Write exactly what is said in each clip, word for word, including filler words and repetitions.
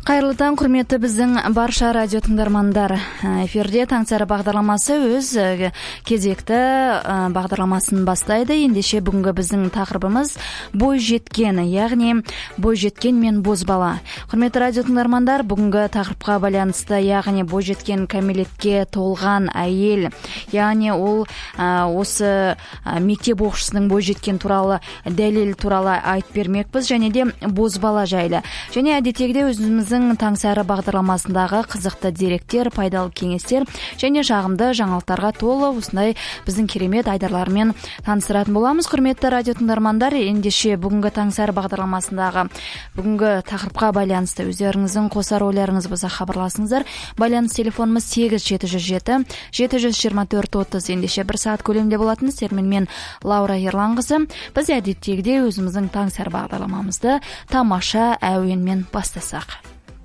Кайырлы таң, құрметті біздің барша радио тыңдармандар. Эфирде Таңсары бағдарламасы өз кезекті бағдарламасын бастайды. Ендеше бүгінгі біздің тақырыбымыз бой жеткен, яғни бой жеткен мен бозбала. Құрметті радио тыңдармандар, бүгінгі тақырыпқа байланысты, яғни бой жеткен кәмелетке толған әйел, яғни ол осы мектеп оқушысының бой жеткен туралы дәлел туралы айтып бермекпіз, және де бозбала жайлы. Және әдеттегідей өзіміздің Таңсары бағдарламасындағы қызықты деректер, пайдалы кеңестер және жағымды жаңалықтарға толы осындай біздің керемет айдарлармен таныстыратын боламыз. Құрметті радио тыңдармандар, ендеше бүгінгі Таңсары бағдарламасындағы бүгінгі тақырыпқа байланысты өздеріңіздің қосар ойларыңыз болса хабарласыңыздар. Байланыс телефонымыз сегіз жеті жүз жеті жеті жүз жиырма төрт отыз. Ендеше бір сағат көлемінде болатын терминмен Лаура Ерланқызы. Біз әдеттегідей өзіміздің Таңсары бағдарламамызды тамаша әуенмен бастасақ.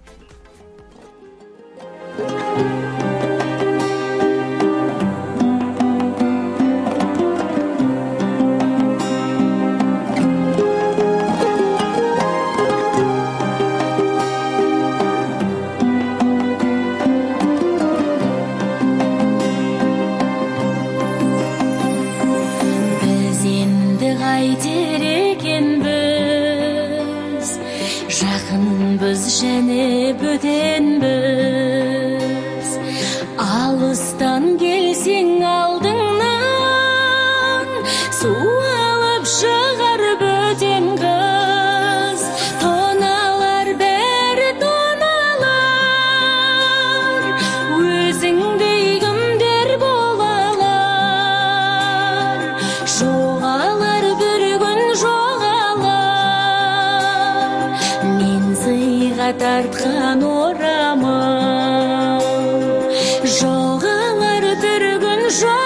Біз енді қайтер екенбіз, жақынбыз және бөтенбіз. Алыстан келсең алдыңнан, су алып шығар бөтен қыз. Тоналар бәрі тоналар, өзіңдей кімдер болалар. Жоғалар бір күн жоғалар, мен сыйға тартқан орамал. Жоғалар бір күн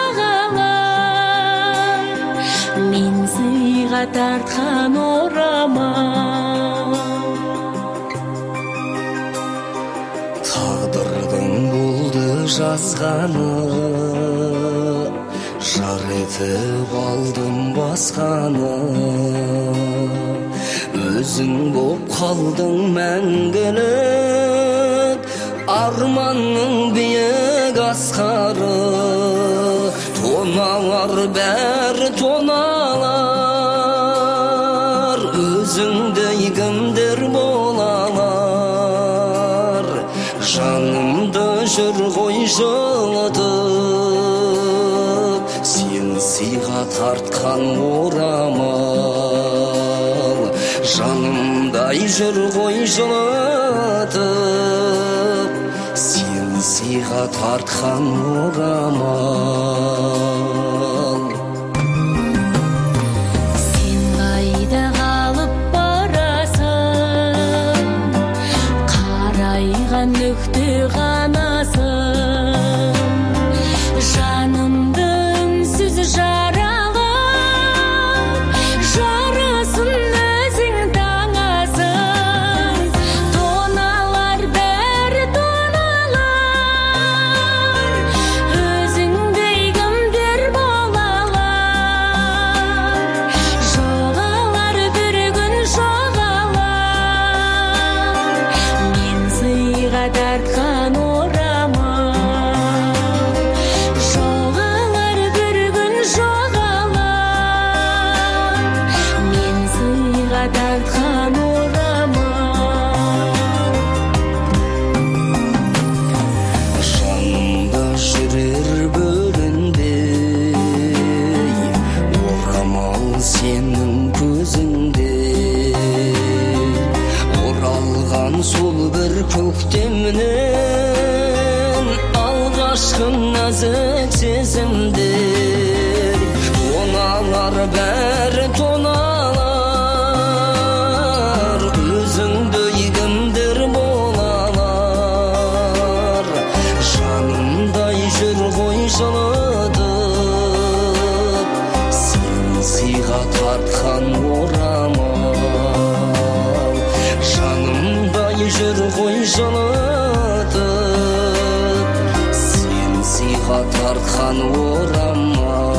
жоғалар, мен сыйға тартқан орамал. Тағдырдың болды жазғаны, жар етіп алдым басқаны. Өзің боп қалдың мәңгілік, арманның биік асқары. Тоналар бәрі тоналар, өзіңдей кімдер болалар. Жанымды жүр ғой жылытып, сен сыйға тартқан орамал. Жанымдай жүр ғой жылытып, сен сыйға тартқан орамал. Сен қайда қалып барасың, қарайған нүкте ғанасың. Жанымды үнсіз жаралап, жарасын өзің таңасың. Тоналар бәрі тоналар, өзіңдей кімдер болалар. Жоғалар бір күн жоғалар, мен сыйға тартқан орамал. Жоғалар бір күн жоғалар, мен сыйға тартқан орамал. Жанымда жүрер бөлінбей, орамал сенің көзіңде. Оралған сол бір көктемнен, алғашқы нәзік сезімдер. Тоналар бәрі тоналар, өзіңдей кімдер болалар. Жанымдай жүр ғой жылытып, сен сыйға тартқан орамал. Жанымдай жүр ғой жылытып, сен сыйға тартқан орамал.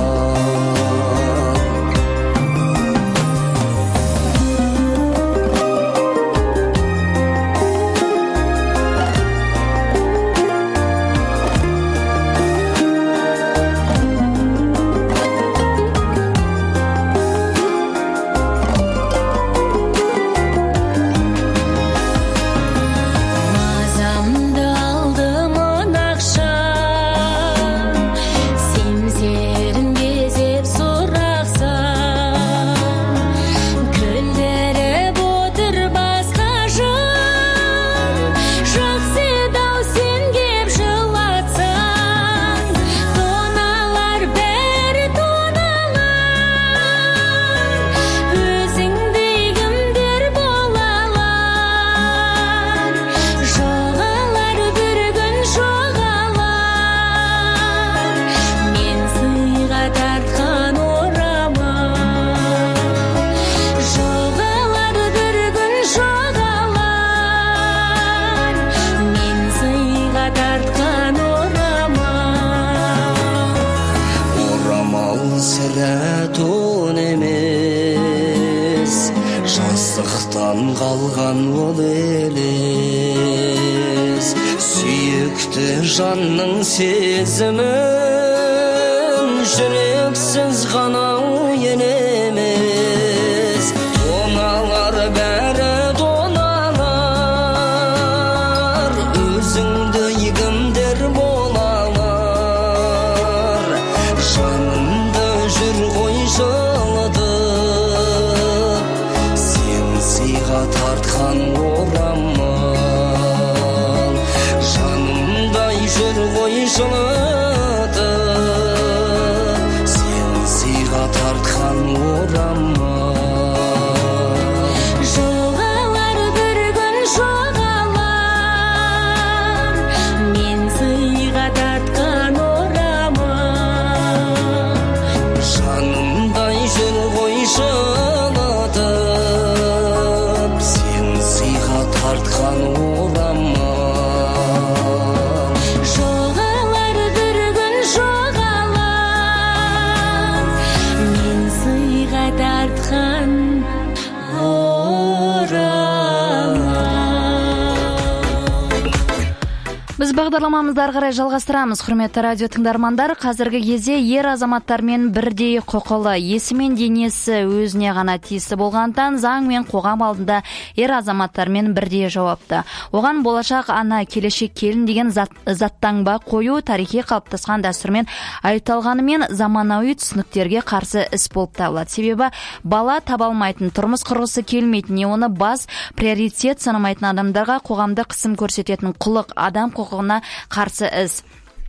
салған ол елес, сүйікті жанның сезімін жүрексіз ғана енемес. Тоналар бәрі тоналар, өзіңді егімдер болалар, жанымды жүр ғой жылытып, сен сыйға тартқан орамал, жанымдай жүр ғой жылытып, сен сыйға тартқан орамал. Жоғалар бір күн жоғалар, мен сыйға тартқан орамал, жанымдай жүр ғой жылытып, сен сыйға тартқан орамал. жоғалар бір күн жоғалар, мен сыйға тартқан Біз бағдарламамызды ары қарай жалғастырамыз. Құрметті радио тыңдармандар, қазіргі кезде ер азаматтармен бірдей құқылы, есі мен денесі өзіне ғана тиісті болғандықтан заң мен қоғам алдында ер азаматтармен бірдей жауапты. Оған болашақ ана, келешек келін деген зат, заттаңба қою тарихи қалыптасқан дәстүрмен айталғанымен заманауи түсініктерге қарсы іс болып табылады. Себебі бала таба алмайтын, тұрмыс құрғысы келмейтін, не оны бас приоритет санамайтын адамдарға қоғамда қысым көрсететін құлық, адам құқығына қарсы іс.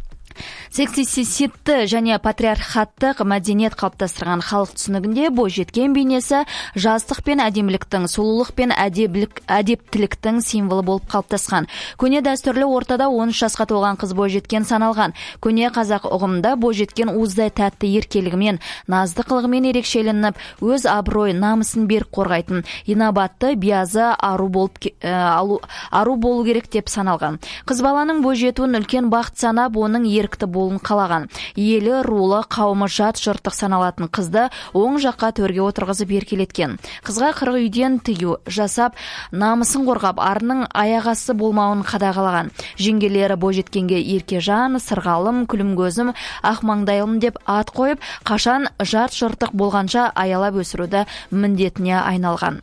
Сексиститті және патриархаттық мәдениет қалыптастырған халық түсінігінде бойжеткен бейнесі жастық пен әдеміліктің, сұлулық пен әдептілік, әдептіліктің символы болып қалыптасқан. Көне дәстүрлі ортада он үш жасқа толған қыз бойжеткен саналған. Көне қазақ ұғымында бойжеткен уыздай тәтті еркелігімен, назды қылығымен ерекшеленіп, өз абырой, намысын берік қорғайтын, инабатты, биязы ару болып ә, алу, ару болу керек деп саналған. Қыз баланың бойжетуін үлкен бақыт санап, оның ерікті болуын қалаған. Елі, рулы, қауымы жат жұрттық саналатын қызды оң жаққа төрге отырғызып еркелеткен. Қызға қырық үйден тыю жасап, намысын қорғап, арының аяғасы болмауын қадағалаған. Жеңгелері бойжеткенге Еркежан, Сырғалым, Күлімгөзім, Ақмаңдайлым деп ат қойып, қашан жат жұрттық болғанша аялап өсіруді міндетіне айналған.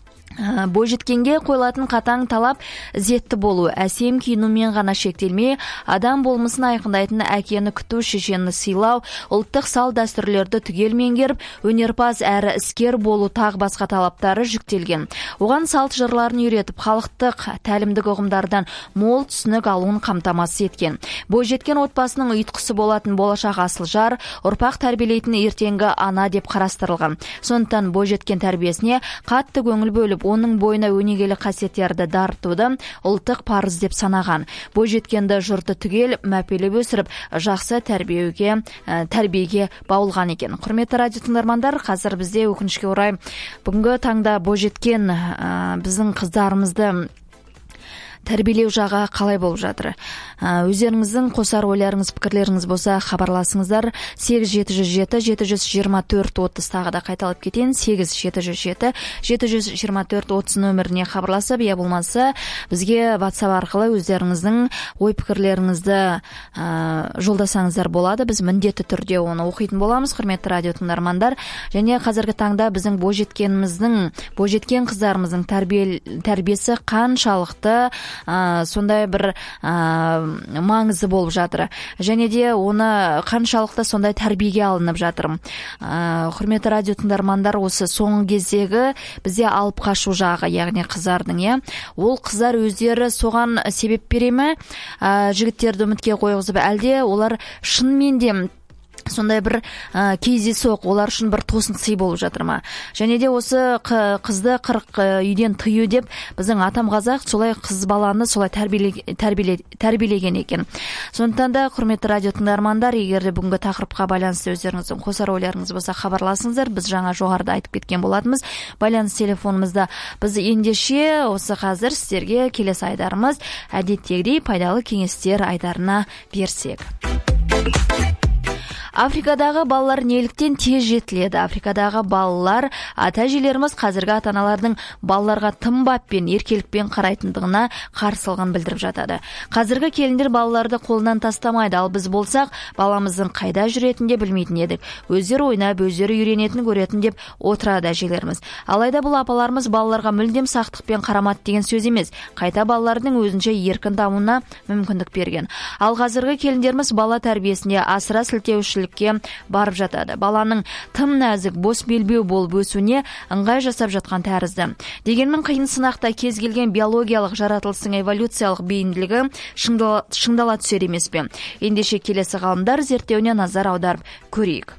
Бойжеткенге қойылатын қатаң талап зетті болу, әсем киінумен ғана шектелмей, адам болмысын айқындайтын әкені күту, шешені сыйлау, ұлттық сал дәстүрлерді түгел меңгеріп, өнерпаз әрі іскер болу тағы басқа талаптары жүктелген. Оған салт жырларын үйретіп, халықтық тәлімдік ұғымдардан мол түсінік алуын қамтамасыз еткен. Бойжеткен отбасының ұйытқысы болатын болашақ асыл жар, ұрпақ тәрбиелейтін ертеңгі ана деп қарастырылған. Сондықтан бойжеткен тәрбиесіне қатты көңіл бөліп, оның бойына өнегелі қасиеттерді дарытуды ұлттық парыз деп санаған. Бойжеткенді жұрты түгел мәпелеп өсіріп, жақсы тәрбиеге, тәрбиеге баулған екен. Құрметті радио тыңдармандар, қазір бізде өкінішке орай бүгінгі таңда бойжеткен біздің қыздарымызды тәрбиелеу жағы қалай болып жатыр? Өздеріңіздің қосар ойларыңыз, пікірлеріңіз болса хабарласыңыздар. сегіз жеті жүз жеті жеті жүз жиырма төрт отыз тағы да қайталап кетейін. сегіз жеті жүз жеті жеті жүз жиырма төрт отыз нөміріне хабарласып, я болмаса бізге WhatsApp арқылы өздеріңіздің ой пікірлеріңізді ә, жолдасаңыздар болады. Біз міндетті түрде оны оқитын боламыз, құрметті радио тыңдармандар. Және қазіргі таңда біздің бойжеткеніміздің, бойжеткен қыздарымыздың тәрбие, тәрбиесі қаншалықты ә, сондай бір ә, маңызы болып жатыр. Және де оны қаншалықты сондай тәрбиеге алынып жатыр. Ә, құрметті радио тыңдармандар, осы соңғы кездегі бізде алып қашу жағы, яғни қыздардың, иә, ол қыздар өздері соған себеп бере ме, ә, жігіттерді үмітке қойғызып, әлде олар шынымен де сондай бір ә, кездейсоқ олар үшін бір тосын сый болып жатыр ма? Және де осы қызды қырық үйден тыю деп біздің атам қазақ солай қыз баланы солай тәрбиелеген екен. Сондықтан да, құрметті радио тыңдармандар, егер де бүгінгі тақырыпқа байланысты өздеріңіздің қосар ойларыңыз болса хабарласыңыздар. Біз жаңа жоғарыда айтып кеткен болатынбыз. Байланыс телефонымызда біз ендеше осы қазір сіздерге келесі айдарымыз әдеттегідей пайдалы кеңестер айдарына берсек. Африкадағы балалар неліктен тез жетіледі? Африкадағы балалар ата-әжелеріміз қазіргі ата-аналардың балаларға тым баппен, еркелікпен қарайтындығына қарсылығын білдіріп жатады. Қазіргі келіндер балаларды қолынан тастамайды, ал біз болсақ, баламыздың қайда жүретінін де білмейтін едік. Өздері ойнап, өздері үйренетін көретін деп отырады әжелеріміз. Алайда бұл апаларымыз балаларға мүлдем сақтықпен қарамады деген сөз емес. Қайта балалардың өзінше еркін дамуына мүмкіндік берген. Ал қазіргі келіндеріміз бала тәрбиесінде асыра сілтеушілікке барып жатады. Баланың тым нәзік, бос белбеу болып өсуіне ыңғай жасап жатқан тәрізді. Дегенмен қиын сынақта кез келген биологиялық жаратылыстың эволюциялық бейімділігі шыңдала, шыңдала түсер емес пе? Ендеше келесі ғалымдар зерттеуіне назар аударып көрейік.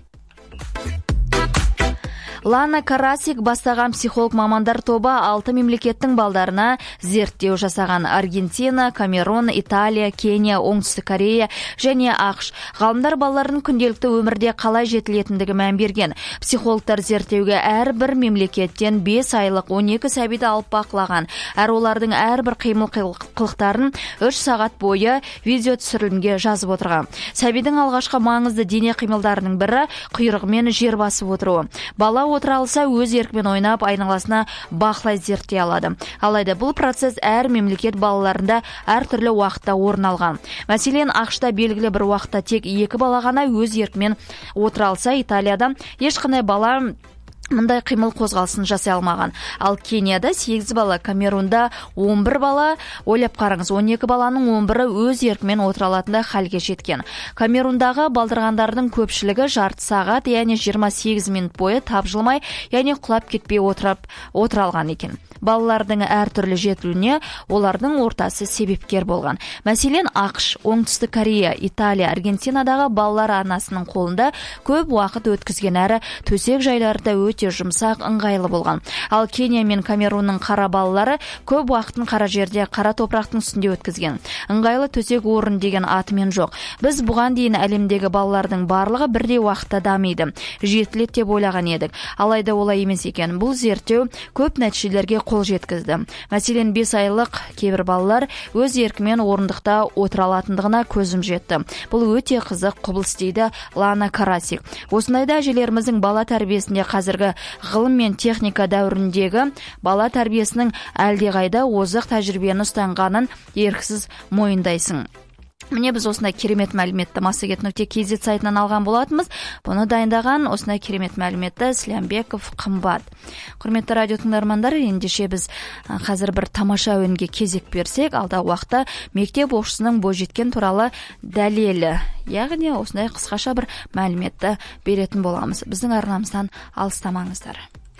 Лана Карасик бастаған психолог мамандар тобы алты мемлекеттің балдарына зерттеу жасаған. Аргентина, Камерун, Италия, Кения, Оңтүстік Корея және ақш. Ғалымдар балалардың күнделікті өмірде қалай жетілетіндігі мән берген. Психологтар зерттеуге әрбір мемлекеттен бес айлық он екі сәбиді алып бақылаған. Әр олардың әрбір қимыл қылықтарын үш сағат бойы видео түсірілімге жазып отырған. Сәбидің алғашқы маңызды дене қимылдарының бірі құйрығымен жер басып отыруы. Бала отыра алса, өз еркімен ойнап, айналасына бақылай зерттей алады. Алайда бұл процесс әр мемлекет балаларында әр түрлі уақытта орын алған. Мәселен, ақшта белгілі бір уақытта тек екі бала ғана өз еркімен отыра алса, Италияда ешқандай бала мұндай қимыл қозғалысын жасай алмаған. Ал Кенияда сегіз бала, Камерунда он бір бала, ойлап қараңыз, он екі баланың он бірі өз еркімен отыра алатындай халге жеткен. Камерундағы балдырғандардың көпшілігі жарты сағат, яғни жиырма сегіз минут бойы тапжылмай, яғни құлап кетпей отырып отыра алған екен. Балалардың әртүрлі жетілуіне олардың ортасы себепкер болған. Мәселен, ақш, Оңтүстік Корея, Италия, Аргентинадағы балалар анасының қолында көп уақыт өткізген, әрі төсек жайларда өте жұмсақ, ыңғайлы болған. Ал Кения мен Камерунның қара балалары көп уақытын қара жерде, қара топырақтың үстінде өткізген. Ыңғайлы төсек орын деген атымен жоқ. Біз бұған дейін әлемдегі балалардың барлығы бірдей уақытта дамиды, жетіледі деп ойлаған едік. Алайда олай емес екен. Бұл зерттеу көп нәтижелерге қол жеткізді. Мәселен, бес айлық кейбір балалар өз еркімен орындықта отыра алатындығына көзім жетті. Бұл өте қызық құбылыс дейді Лана Карасик. Осындайда әжелеріміздің бала тәрбиесінде қазіргі ғылым мен техника дәуіріндегі бала тәрбиесінің әлдеқайда озық тәжірибені ұстанғанын еріксіз мойындайсың. Міне біз осындай керемет мәліметті массагет нүкте кз сайтынан алған болатынбыз. Бұны дайындаған осындай керемет мәліметті Слямбеков қымбат. Құрметті радио тыңдармандар, ендеше біз қазір бір тамаша әуенге кезек берсек, алдағы уақытта мектеп оқушысының бойжеткен туралы дәлелі, яғни осындай қысқаша бір мәліметті беретін боламыз. Біздің арнамыздан алыстамаңыздар.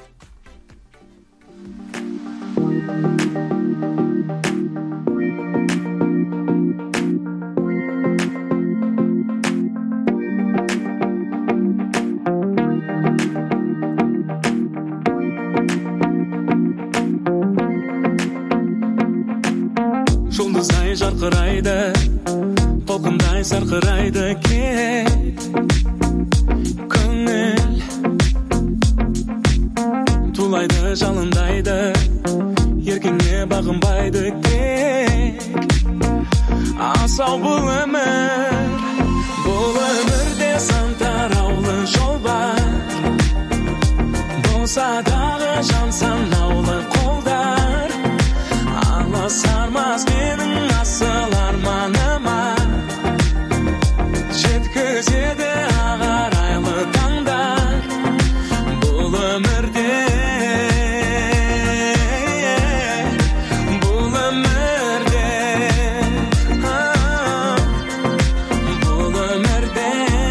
Жұлдыздай жарқырайды, толқындай сарқырайды кек көңіл, тулайды жалындайды, еркіңе бағынбайды тек. Асау бұл өмір, бұл өмірде сан тараулы жол бар, болса дағы жан санаулы қолдар. Аласармас менің асыл арманыма, жеткізеді ағарайлы таңдар. Бұл өмірде, бұл өмірде, бұл өмірде.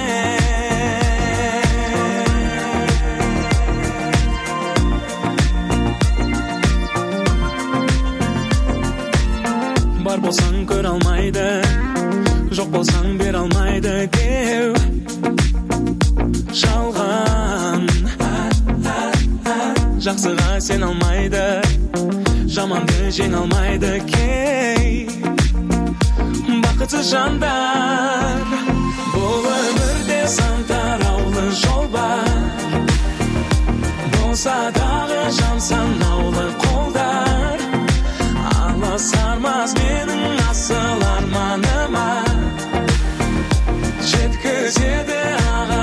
Бар болсаң көр алмайды, жоқ болсаң бер алмайды деу жалған. Жақсыға сен алмайды, жаманды жеңе алмайды кей бақытсыз жандар. Бұл өмірде сан тараулы жол бар, болса дағы жан санаулы қолдар. Аласармас менің асыл арманыма, жеткізеді аға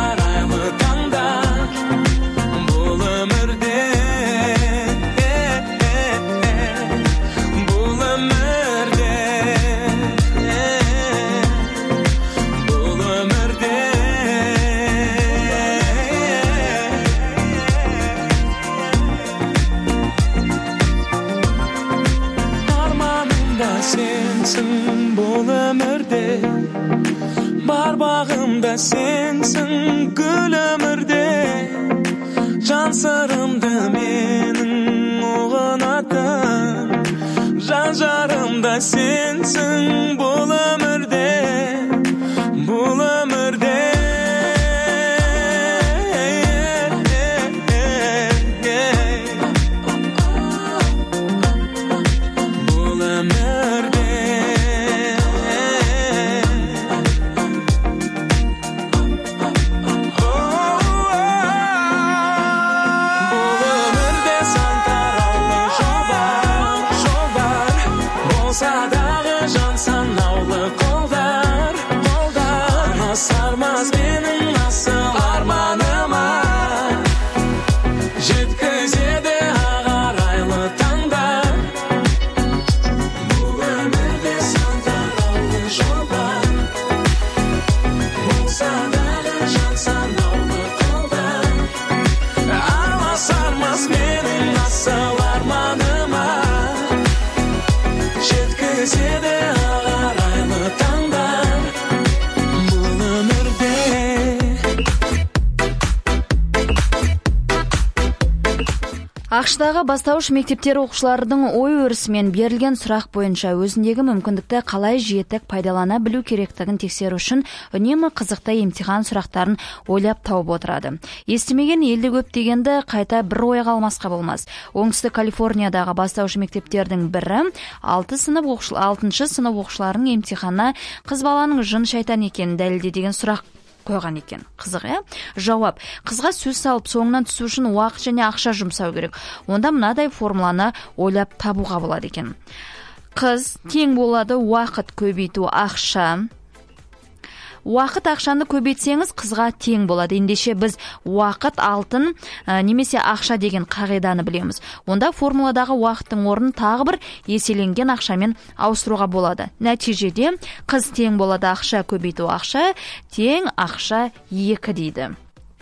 сенсің бұл өмірде, бар бағымда сенсің гүл өмірде, жан сырымды менің ұғынатын, жан жарымда сенсің бұл өмірде, бұл өмірде. ақш-тағы бастауыш мектептер оқушылардың ой-өрісімен берілген сұрақ бойынша өзіндегі мүмкіндікті қалай жетік пайдалана білу керектігін тексеру үшін үнемі қызықты емтихан сұрақтарын ойлап тауып отырады. Естімеген елді көп дегенді қайта бір ойға алмасқа болмас. Оңтүстік Калифорниядағы бастауыш мектептердің бірі алтыншы сынып оқушыларының емтиханына қыз баланың жын шайтан екенін дәлелде деген сұрақ қойған екен. Қызық, е? Жауап: қызға сөз салып соңынан түсу үшін уақыт және ақша жұмсау керек. Онда мынадай формуланы ойлап табуға болады екен. Қыз тең болады уақыт көбейту ақша. Уақыт ақшаны көбейтсеңіз қызға тең болады. Ендеше біз уақыт алтын ә, немесе ақша деген қағиданы білеміз. Онда формуладағы уақыттың орнын тағы бір еселенген ақшамен ауыстыруға болады. Нәтижеде қыз тең болады ақша көбейту ақша тең ақша екі дейді.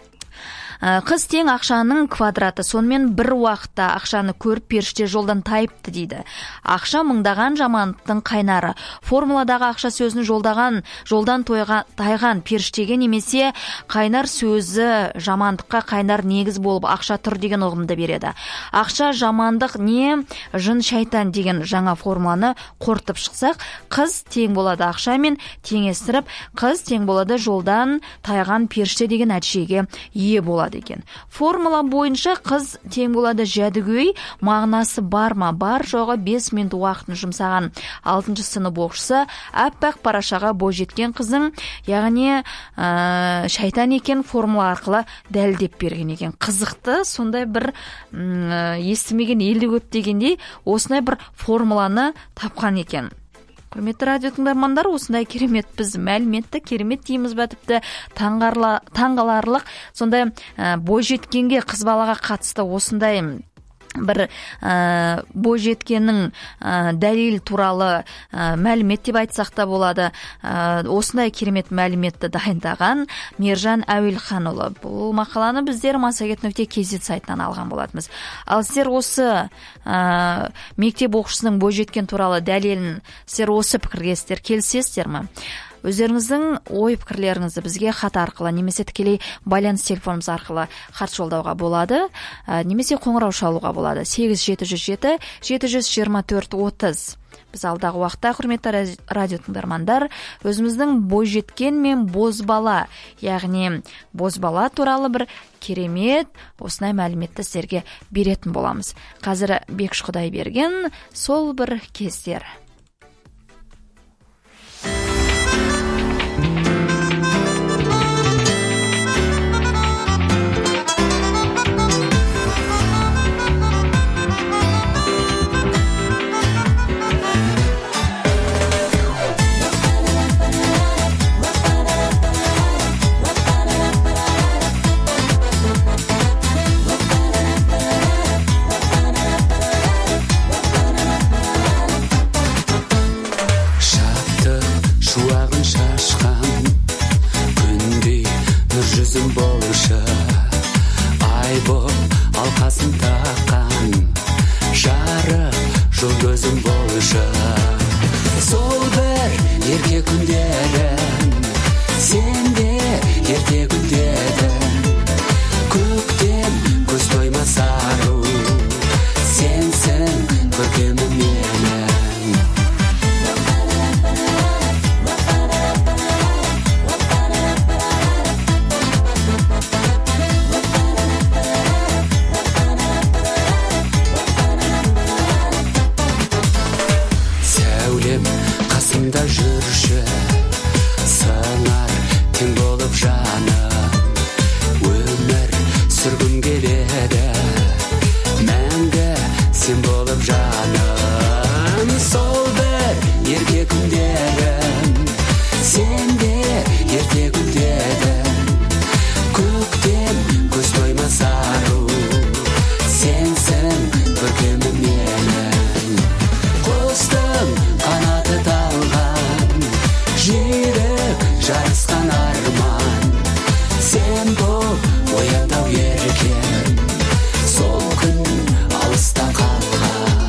Қыз тең ақшаның квадраты, сонымен бір уақытта ақшаны көріп періште жолдан тайыпты дейді. Ақша мыңдаған жамандықтың қайнары. Формуладағы ақша сөзін жолдаған, жолдан тойға, тайған періштеге немесе қайнар сөзі жамандыққа қайнар негіз болып ақша тұр деген ұғымды береді. Ақша жамандық не жын шайтан деген жаңа формуланы қорытып шықсақ, қыз тең болады ақшамен теңестіріп, қыз тең болады жолдан тайған періште деген нәтижеге ие болады екен. Формула бойынша қыз тең болады жәдігөй, мағынасы бар ма, бар жоғы бес минут уақытын жұмсаған алтыншы сынып оқушысы аппақ парашаға бойжеткен қыздың, яғни ә, шайтан екен формула арқылы дәлдеп берген екен. Қызықты, сондай бір ә, естімеген елді көп дегендей осындай бір формуланы тапқан екен. Құрметті радио тыңдармандар, осындай керемет біз мәліметті керемет дейміз бе, тіпті таңғаларлық сондай ә, бойжеткенге қыз балаға қатысты осындай бір ә, бойжеткеннің ә, дәлел туралы ә, мәлімет деп айтсақ та болады. Ә, осындай керемет мәліметті дайындаған Мержан Әуелханұлы. Бұл мақаланы біздер массагет нүкте кз сайтынан алған болатымыз. Ал сіздер осы ә, мектеп оқушысының бойжеткен туралы дәлелін сіздер осы пікірге сіздер келісесіздер ме? Өздеріңіздің ой пікірлеріңізді бізге хат арқылы немесе тікелей байланыс телефонымыз арқылы хат жолдауға болады, немесе қоңырау шалуға болады. сегіз жеті жүз жеті жеті жүз жиырма төрт отыз. Біз алдағы уақытта, құрметті радио тыңдармандар, өзіміздің бойжеткен мен бозбала, яғни бозбала туралы бір керемет осындай мәліметті сіздерге беретін боламыз. Қазір Бекіш Құдайберген, сол бір кездер. сол бір ерке күндерім сенде ерте гүлдедің көктем көз тоймас ару сенсің көркемім менің қасымда жүрші сыңар тең болып жаным өмір сүргім келеді мәңгі сен болып жаным сол бір ерке күндерім сенде ерте гүлдедің көктем көз тоймас ару сенсің көркемім менің құстың қанаты талған жүйрік жарысқан арман сен бол оятау еркем сол күн алыста қалған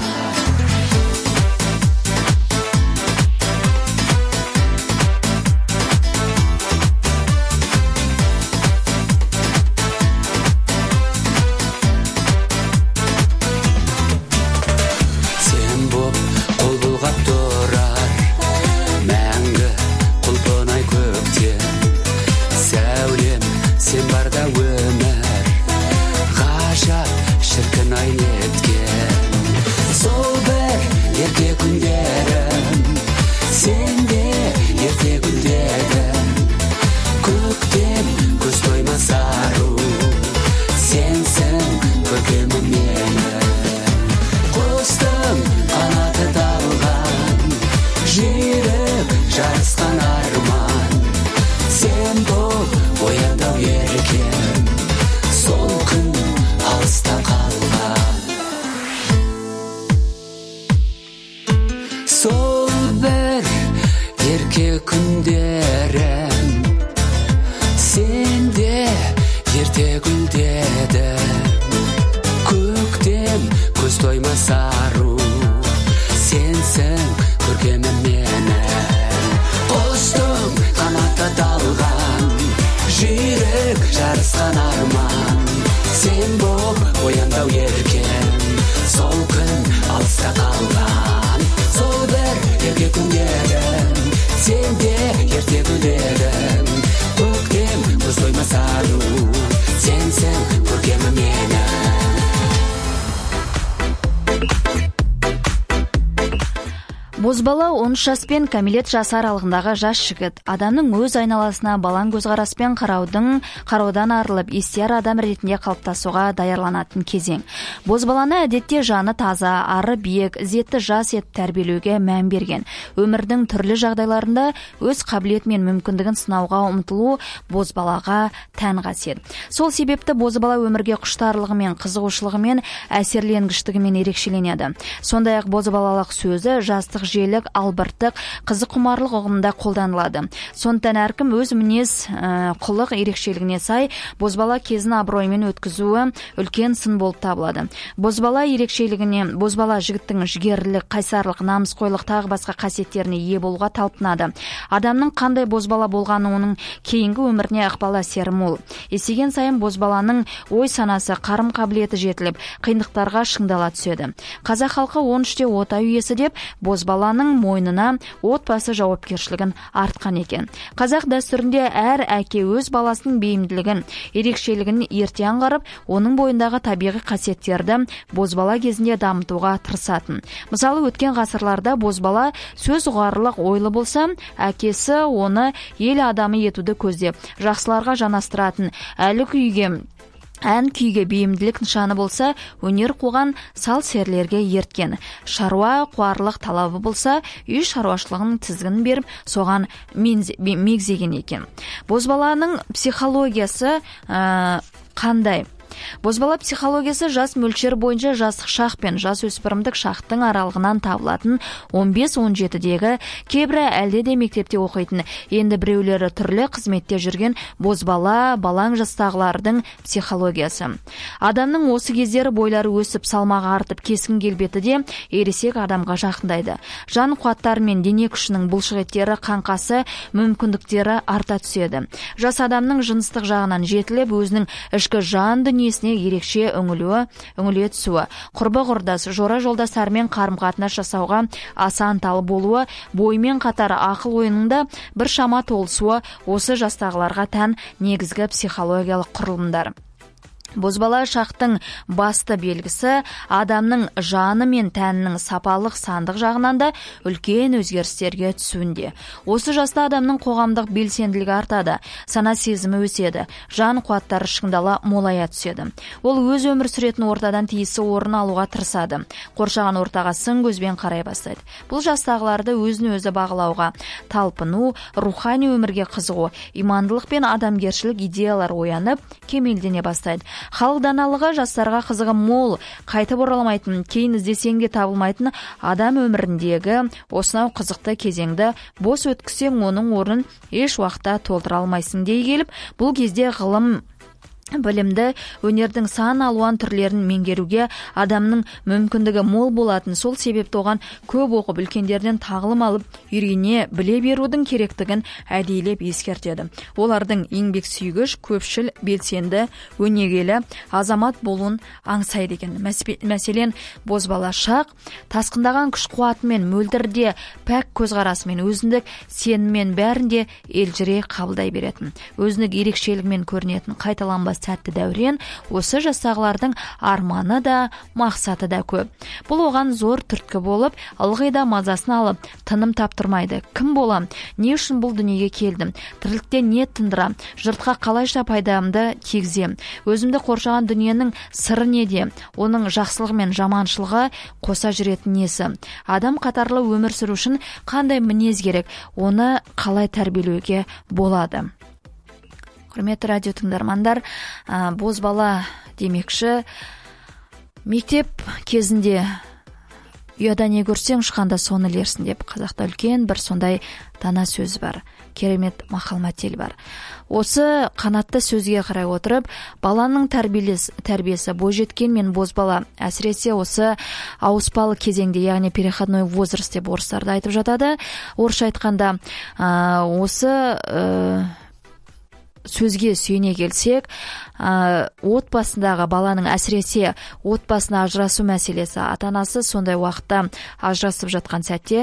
сен боп қол бұлғап тұрар мәңгі құлпынай көктем сәулем сен барда өмір ғажап шіркін ай неткен сол бір ерке күндерім сенде ерте гүлдедің көктем көз тоймас ару сенсің көркемім менің құстың қанаты талған жүйрік жарысқан арман сен бол оятау еркем сол күн алыста қалған сол бір ерке күндерім сенде ерте гүлдедің көктем көз тоймас ару сенсің көркемім менің құстың қанаты талған жүйрік жарысқан арман сен бол оянбау еркем сол күн алыста қалған сол бір ерке күндерім сенде ерте гүлдедің көктем көз тоймас ару сенсің көркемім менің Бозбала он үш жас пен кәмелет жасы аралығындағы жас жігіт адамның өз айналасына балаң көзқараспен қараудың қараудан арылып естияр адам ретінде қалыптасуға даярланатын кезең. Бозбаланы әдетте жаны таза, ары биік, ізетті жас етіп тәрбиелеуге мән берген. Өмірдің түрлі жағдайларында өз қабілет мен мүмкіндігін сынауға ұмтылу бозбалаға тән қасиет. Сол себепті бозбала өмірге құштарлығымен, қызығушылығымен, әсерленгіштігімен ерекшеленеді. Сондай-ақ бозбалалық сөзі жастық желік, албырттық, қызық құмарлық ұғымында қолданылады. Сондықтан әркім өз мінез ә, құлық ерекшелігіне сай бозбала кезін абыроймен өткізуі үлкен сын болып табылады. Бозбала ерекшелігіне бозбала жігіттің жігерлік, қайсарлық, намысқойлық тағы басқа қасиеттеріне ие болуға талпынады. Адамның қандай бозбала болғаны оның кейінгі өміріне ықпал әсері мол. Есейген сайын бозбаланың ой санасы, қарым қабілеті жетіліп, қиындықтарға шыңдала түседі. Қазақ халқы он үште ота үйесі деп бозбаланың мойнына отбасы жауапкершілігін артқан екен. Қазақ дәстүрінде әр әке өз баласының бейімділігін, ерекшелігін ерте аңғарып, оның бойындағы табиғи қасиеттерді бозбала кезінде дамытуға тырысатын. Мысалы, өткен ғасырларда бозбала сөз ұғарлық, ойлы болса, әкесі оны ел адамы етуді көздеп, жақсыларға жанастыратын, әлі күйге ән күйге бейімділік нышаны болса, өнер қуған сал серлерге ерткен. Шаруа қуарлық талабы болса, үй шаруашылығының тізгінін беріп, соған мегзеген екен. Бозбаланың психологиясы ә, қандай? Бозбала психологиясы жас мөлшер бойынша жастық шақ пен жас өспірімдік шақтың аралығынан табылатын он бес он жетідегі кейбірі әлде де мектепте оқитын, енді біреулері түрлі қызметте жүрген бозбала, балаң жастағылардың психологиясы. Адамның осы кездері бойлары өсіп, салмағы артып, кескін келбеті де ересек адамға жақындайды. Жан қуаттары мен дене күшінің бұлшықеттері, қаңқасы, мүмкіндіктері арта түседі. Жас адамның жыныстық жағынан жетіліп, өзінің ішкі жан дүниесіне ерекше үңілуі, үңіле түсуі, құрбы құрдас, жора жолдастарымен қарым-қатынас жасауға аса ынталы болуы, боймен қатар ақыл ойынында бір шама толысуы осы жастағыларға тән негізгі психологиялық құрылымдар. Бозбала шақтың басты белгісі адамның жаны мен тәнінің сапалық сандық жағынан да үлкен өзгерістерге түсуінде. Осы жаста адамның қоғамдық белсенділігі артады, сана сезімі өседі, жан қуаттары шыңдала молая түседі. Ол өз өмір сүретін ортадан тиісті орын алуға тырысады, қоршаған ортаға сын көзбен қарай бастайды. Бұл жастағыларды өзін өзі бағалауға, талпыну, рухани өмірге қызығу, имандылық пен адамгершілік идеялар оянып, кемелдене бастайды. Халық даналығы жастарға қызығы мол, қайтып оралмайтын, кейін іздесең де табылмайтын адам өміріндегі осынау қызықты кезеңді бос өткізсең, оның орнын еш уақытта толтыра алмайсың дей келіп, бұл кезде ғылым білімді, өнердің сан алуан түрлерін меңгеруге адамның мүмкіндігі мол болатын, сол себепті оған көп оқып, үлкендерден тағылым алып, үйрене біле берудің керектігін әдейілеп ескертеді. Олардың еңбек сүйгіш, көпшіл, белсенді, өнегелі азамат болуын аңсайды екен. Мәселен, бозбала шақ тасқындаған күш қуатымен, мөлдірде пәк көзқарасымен, өзіндік сеніммен бәрінде елжірей қабылдай беретін, өзіндік ерекшелігімен көрінетін қайталанбас сәтті дәурен, осы жастағылардың арманы да, мақсаты да көп. Бұл оған зор түрткі болып, ылғи да мазасын алып, тыным таптырмайды. Кім болам? Не үшін бұл дүниеге келдім? Тірлікте не тындырам? Жұртқа қалайша пайдамды тигізем? Өзімді қоршаған дүниенің сыры неде? Оның жақсылығы мен жаманшылығы қоса жүретін несі? Адам қатарлы өмір сүру үшін қандай мінез керек? Оны қалай тәрбиелеуге болады? Құрметті радио тыңдармандар, бозбала демекші, мектеп кезінде ұяда не көрсең, ұшқанда соны ілерсің деп қазақта үлкен бір сондай дана сөз бар, керемет мақал-мәтел бар. Осы қанатты сөзге қарай отырып, баланың тәрбиесі бойжеткен мен бозбала, әсіресе осы ауыспалы кезеңде, яғни переходной возраст деп орыстарда айтып жатады. Орысша айтқанда, осы сөзге сүйене келсек, отбасындағы баланың, әсіресе отбасына ажырасу мәселесі, ата-анасы сондай уақытта ажырасып жатқан сәтте,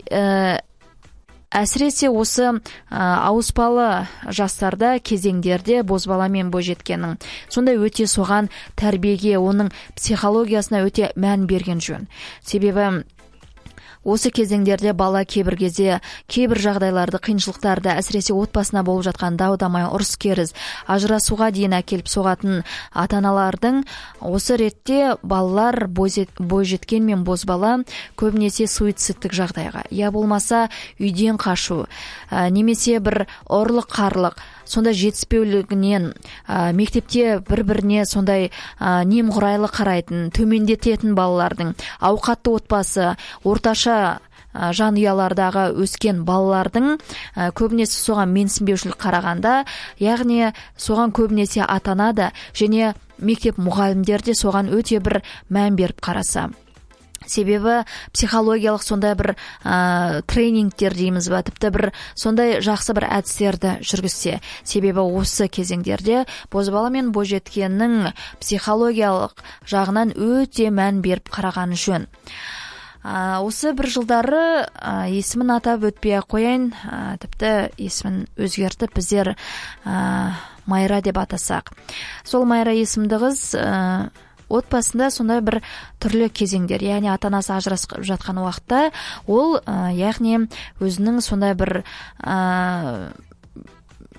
әсіресе осы ауыспалы жастарда, кезеңдерде бозбала мен бойжеткеннің сондай өте соған тәрбиеге, оның психологиясына өте мән берген жөн. Себебі осы кезеңдерде бала кейбір кезде, кейбір жағдайларды, қиыншылықтарды, әсіресе отбасына болып жатқан дау-дамай, ұрыс-керіс, ажырасуға дейін әкеліп соғатын ата-аналардың осы ретте балалар, бойжеткен мен бозбала көбінесе суицидтік жағдайға, я болмаса үйден қашу, немесе бір ұрлық-қарлық, сонда жетіспеулігінен, мектепте бір-біріне сондай немқұрайлы қарайтын, төмендететін балалардың, ауқатты отбасы, орташа жанұялардағы өскен балалардың көбінесе соған менсінбеушілік қарағанда, яғни соған көбінесе ата-ана да және мектеп мұғалімдер де соған өте бір мән беріп қараса. Себебі психологиялық сондай бір ә, тренингтер дейміз ба, тіпті бір сондай жақсы бір әдістерді жүргізсе. Себебі осы кезеңдерде бозбала мен бойжеткеннің психологиялық жағынан өте мән беріп қараған жөн. Ә, осы бір жылдары ә, есімін атап өтпей қояйын, ә, тіпті есімін өзгертіп біздер ә, Майра деп атасақ. Сол Майра есімді қыз ә, отбасында сондай бір түрлі кезеңдер, яғни ата-анасы ажырасып жатқан уақытта, ол ә, яғни өзінің сондай бір ә,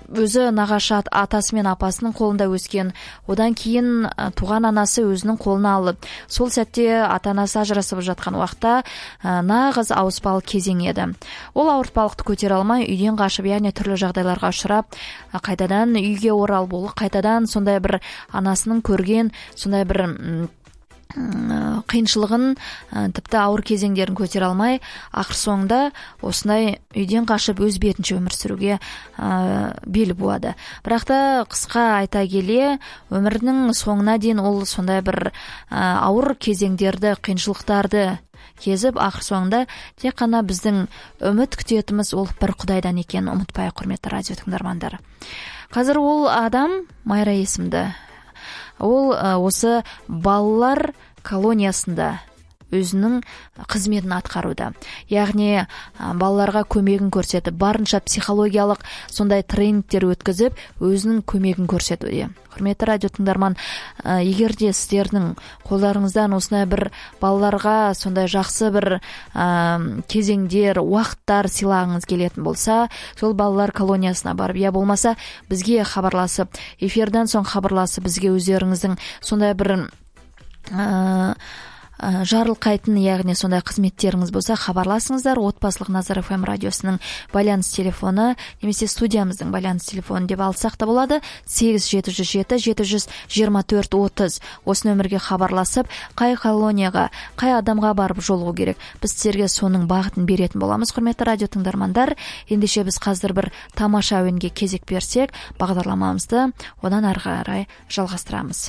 өзі нағашы атасы мен апасының қолында өскен, одан кейін туған анасы өзінің қолына алып, сол сәтте ата-анасы ажырасып жатқан уақытта нағыз ауыртпалы кезең еді. Ол ауыртпалықты көтере алмай үйден қашып, яғни түрлі жағдайларға ұшырап, қайтадан үйге оралып, ол қайтадан сондай бір анасының көрген сондай бір қиыншылығын, тіпті ауыр кезеңдерін көтере алмай, ақыр соңында осындай үйден қашып өз бетінше өмір сүруге бел буады. Бірақ та қысқа айта келе, өмірінің соңына дейін ол сондай бір ауыр кезеңдерді, қиыншылықтарды кезіп, ақыр соңында тек қана біздің үміт күтетіміз ол бір Құдайдан екен, ұмытпай, құрметті радио тыңдармандар. Қазір ол адам Майра есімді. Ол осы балалар колониясында өзінің қызметін атқаруда. Яғни балаларға көмегін көрсетіп, барынша психологиялық сондай тренингтер өткізіп, өзінің көмегін көрсетуде. Құрметті радио тыңдарман, егер де сіздердің қолдарыңыздан осындай бір балаларға сондай жақсы бір ә, кезеңдер, уақыттар сыйлағыңыз келетін болса, сол балалар колониясына барып, я болмаса бізге хабарласып, эфирден соң хабарласып, бізге өздеріңіздің сондай бір ә, жарылқайтын, яғни сондай қызметтеріңіз болса, хабарласыңыздар. Отбасылық Назар эф эм радиосының байланыс телефоны немесе студиямыздың байланыс телефоны деп алсақ та болады. сегіз жеті жүз жеті жеті жүз жиырма төрт отыз. Осы нөмірге хабарласып, қай колонияға, қай адамға барып жолығу керек, біз сіздерге соның бағытын беретін боламыз. Құрметті радио тыңдармандар, ендеше біз қазір бір тамаша әуенге кезек берсек, бағдарламамызды одан ары қарай жалғастырамыз.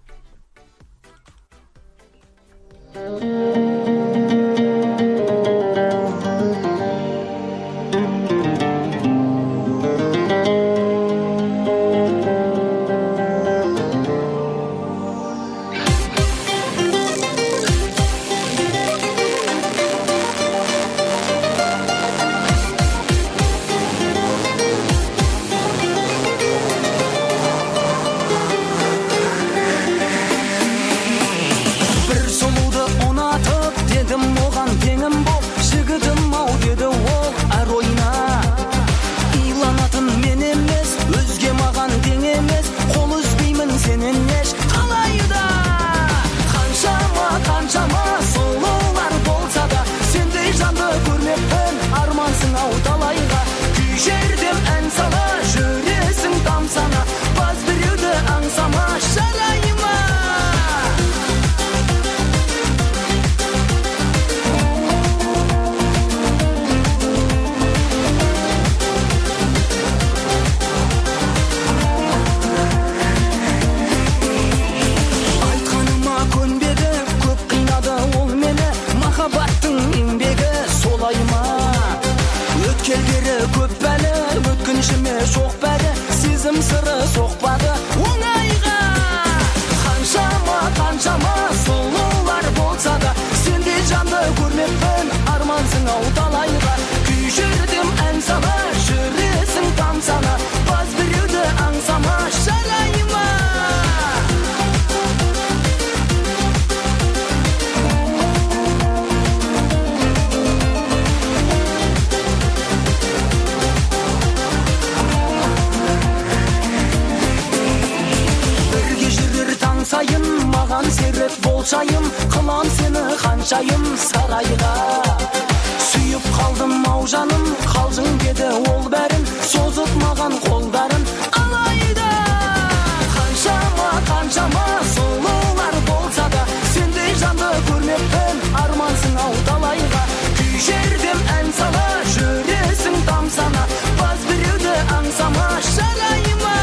болшайым, қылам сені қаншайым сарайға. Сүйіп қалдым ау жаным, қалжың деді ол бәрін, созып маған қолдарын алайда. Қаншама, қаншама сұлулар болса да, сендей жанды көрмеппін, армансың ау талайға. Күй жердем ән сала, жүресің тамсана, баз біреуді аңсама жарайма.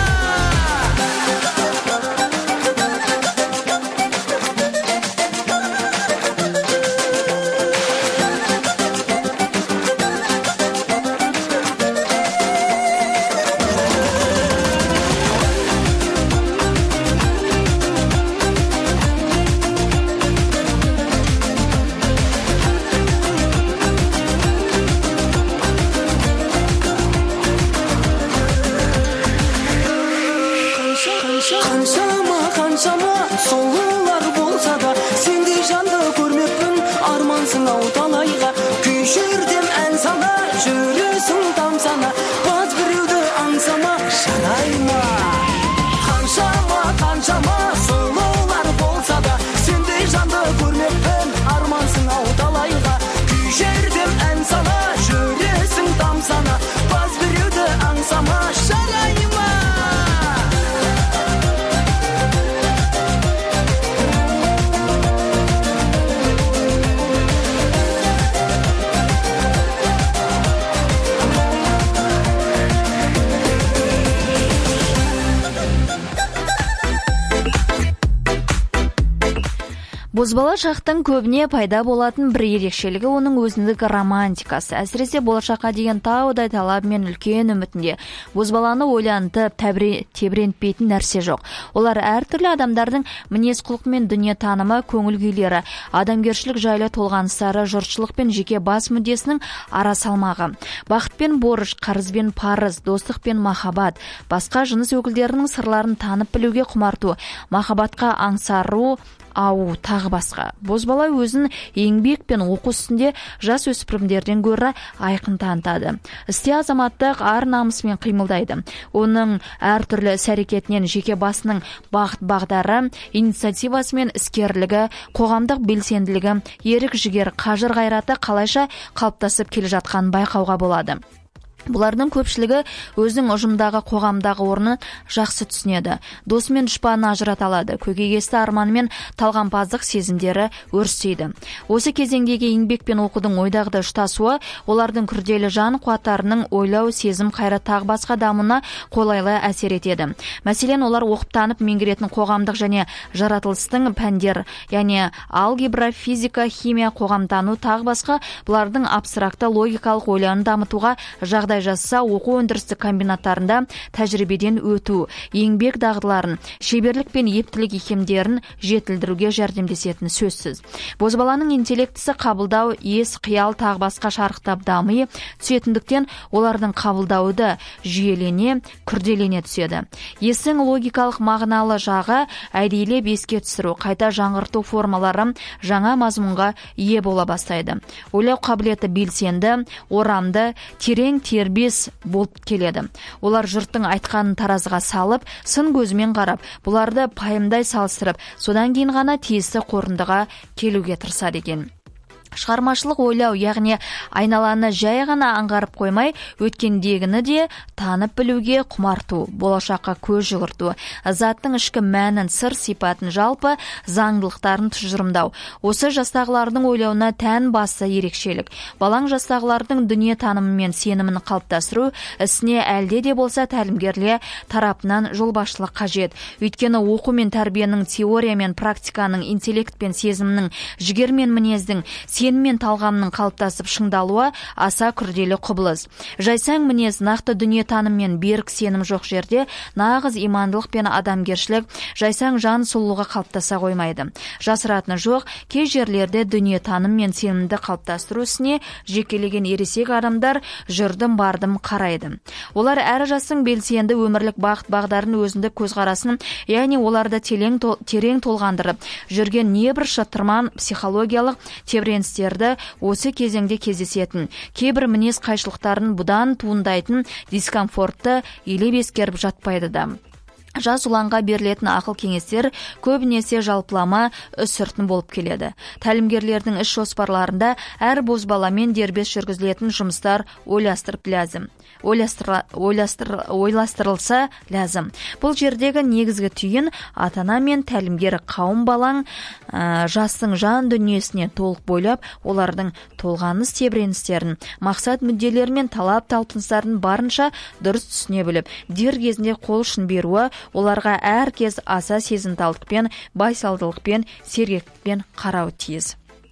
Бозбала шақтың көбіне пайда болатын бір ерекшелігі оның өзіндік романтикасы. Әсіресе болашаққа деген таудай талабы мен үлкен үмітінде. Бозбаланы ойлантып, тебірентпейтін нәрсе жоқ. Олар әртүрлі адамдардың мінез құлқы мен дүние танымы, көңіл күйлері, адамгершілік жайлы толғаныстары, жұртшылық пен жеке бас мүддесінің ара салмағы. Бақыт пен борыш, қарыз бен парыз, достық пен махаббат, басқа жыныс өкілдерінің сырларын танып білуге құмарту, махаббатқа аңсару, ау, тағы басқа. Бозбала өзін еңбек пен оқу үстінде жас өспірімдерден гөрі айқын танытады. Істе азаматтық ар намысымен қимылдайды. Оның әртүрлі іс-әрекетінен жеке басының бағыт-бағдары, инициативасы мен іскерлігі, қоғамдық белсенділігі, ерік жігер, қажыр қайраты қалайша қалыптасып келе жатқанын байқауға болады. Бұлардың көпшілігі өзінің ұжымдағы қоғамдағы орны жақсы түсінеді. Досы мен дұшпанын ажырата алады. Көкейкесті арманы мен талғампаздық сезімдері өрістейді. Осы кезеңдегі еңбек пен оқудың ойдағыда ұштасуы олардың күрделі жан қуаттарының ойлау, сезім, қайрат тағы басқа дамуына қолайлы әсер етеді. Мәселен, олар оқып танып меңгеретін қоғамдық және жаратылыстың пәндер, яғни алгебра, физика, химия, қоғамтану тағы басқа бұлардың абстракты логикалық ойларын дамытуға жағдай жасаса, оқу өндірістік комбинаттарында тәжірибеден өту, еңбек дағдыларын, шеберлік пен ептілік икемдерін жетілдіруге жәрдемдесетіні сөзсіз. Бозбаланың интеллектісі қабылдау, ес, қиял тағы басқа шарықтап дами түсетіндіктен олардың қабылдауы да жүйелене, күрделене түседі. Есің логикалық мағыналы жағы әдейілеп еске түсіру, қайта жаңғырту формалары жаңа мазмұнға ие бола бастайды. Ойлау қабілеті белсенді, орамды, терең тербес болып келеді. Олар жұрттың айтқанын таразыға салып, сын көзімен қарап, бұларды пайымдай салыстырып, содан кейін ғана тиісті қорытындыға келуге тырысады екен. Шығармашылық ойлау, яғни айналаны жай ғана аңғарып қоймай, өткендегіні де танып білуге құмарту, болашаққа көз жүгірту, заттың ішкі мәнін, сыр сипатын, жалпы заңдылықтарын тұжырымдау. Осы жастағылардың ойлауына тән басты ерекшелік. Балаң жастағылардың дүние танымы мен сенімін қалыптастыру ісіне әлде де болса тәлімгерлер тарапынан жолбасшылық қажет. Өйткені оқу мен тәрбиенің, теория мен практиканың, интеллект пен сезімнің, жігер мен мінездің, сенім мен талғамның қалыптасып шыңдалуы аса күрделі құбылыс. Жайсаң мінез, нақты дүние таным мен берік сенім жоқ жерде нағыз имандылық пен адамгершілік, жайсаң жан сұлулығы қалыптаса қоймайды. Жасыратыны жоқ, кей жерлерде дүние таным мен сенімді қалыптастыру ісіне жекелеген ересек адамдар жүрдім бардым қарайды. Олар әрі жастың белсенді өмірлік бағыт-бағдарын, өзіндік көзқарасын, яғни оларды терең толғандырып жүрген небір шытырман психологиялық тебіреністерді осы кезеңде кездесетін, кейбір мінез қайшылықтарын бұдан туындайтын дискомфортты елеп ескеріп жатпайды да. Жас ұланға берілетін ақыл кеңестер көбінесе жалпылама үсіртін болып келеді. Тәлімгерлердің іс жоспарларында әр бозбаламен дербес жүргізілетін жұмыстар ойластырып ләзім. Ойластыр, ойластыр, ойластырылса ләзім. Бұл жердегі негізгі түйін ата-ана мен тәлімгер қауым балаң ә, жастың жан дүниесіне толық бойлап, олардың толғаныс тебіреністерін, мақсат мүдделері мен талап талпыныстарын барынша дұрыс түсіне біліп, дер кезінде қол ұшын беруі оларға әр кез аса сезімталдықпен, байсалдылықпен, сергектікпен қарау тиіс.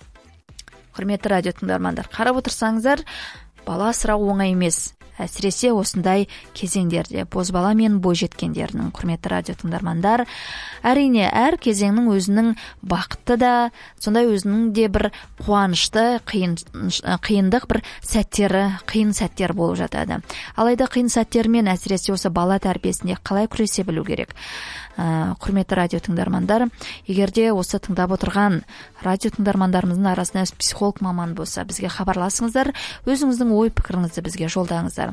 Құрметті радио тыңдармандар, қарап отырсаңыздар, бала асырау оңай емес. Әсіресе осындай кезеңдерде бозбала мен бойжеткендерінің. Құрметті радио тыңдармандар, әрине әр кезеңнің өзінің бақытты да, сондай өзінің де бір қуанышты, қиын, қиындық бір сәттері, қиын сәттер болып жатады. Алайда қиын сәттермен әсіресе осы бала тәрбиесінде қалай күресе білу керек? Құрметті радио тыңдармандар, егерде осы тыңдап отырған радио тыңдармандарымыздың арасында психолог маман болса, бізге хабарласыңыздар, өзіңіздің ой пікіріңізді бізге жолдаңыздар.